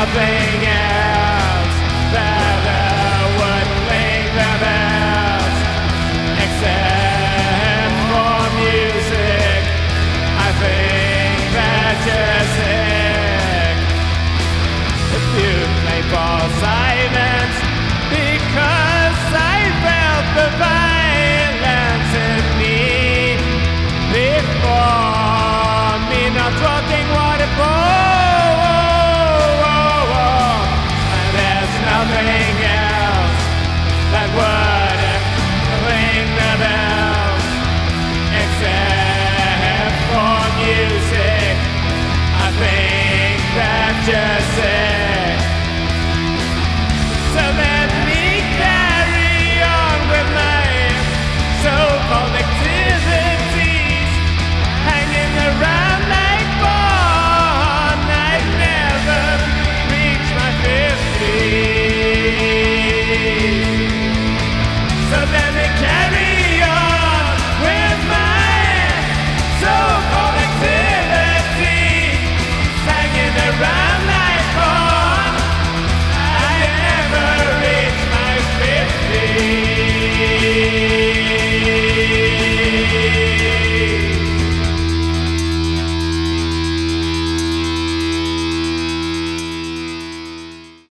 nothing else that would ring the bells except for music. I think that you're sick if you play for silence, because I felt the violence in me before.